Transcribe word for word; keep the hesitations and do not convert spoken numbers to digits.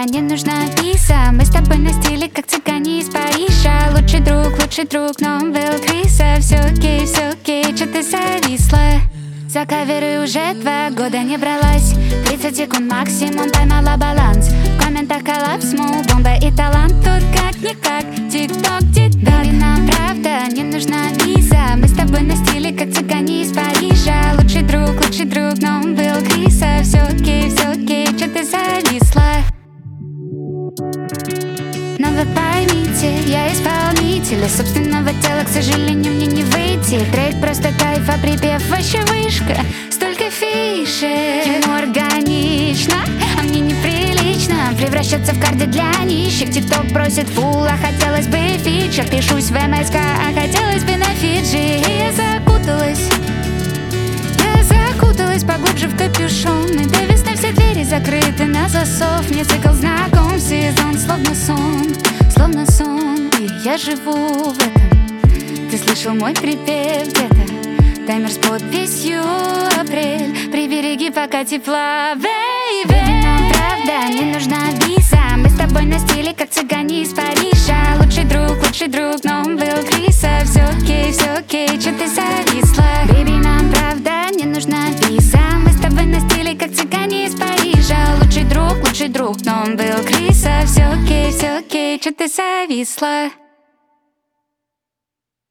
правда, не нужна виза. Мы с тобой на стиле, как цыгане из Парижа. Лучший друг, лучший друг, но он был крыса. Все окей, все окей, чё ты зависла? За каверы уже два года не бралась. Тридцать секунд максимум, поймала баланс. В комментах коллапс, мол, бомба и талант. Тут как-никак, тик-ток, тик-так. Нам правда не нужна виза. Мы с тобой на стиле, как цыгане из Парижа. Лучший друг, лучший друг, но он был крыса. Все окей, все окей, чё ты зависла? Но вы поймите, я исполнитель собственного тела, к сожалению, мне не выйти. Трек просто кайф, а припев вообще вышка. Столько фишек, ему органично, а мне неприлично превращаться в карты для нищих. Тикток просит фул, а хотелось бы фичер. Пишусь в МСК, а хотелось бы на Фиджи. И я закуталась, я закуталась поглубже в капюшон. И до весны все двери закрыты на засов. Мне цикл знаком, сезон словно сон, словно сон. И я живу в этом. Ты слышал мой припев где-то? Таймер с подписью апрель. Прибереги пока тепла, бэйби. Нам правда не нужна виза. Мы с тобой на стиле, как цыгане из Парижа. Лучший друг, лучший друг, но он был крыса. Все окей, все окей, чё ты зависла? Бэйби, нам правда не нужна виза. Мы с тобой на стиле, как цыгане из Парижа. Лучший друг, лучший друг, но он был крыса. Все окей, все окей, чё ты зависла?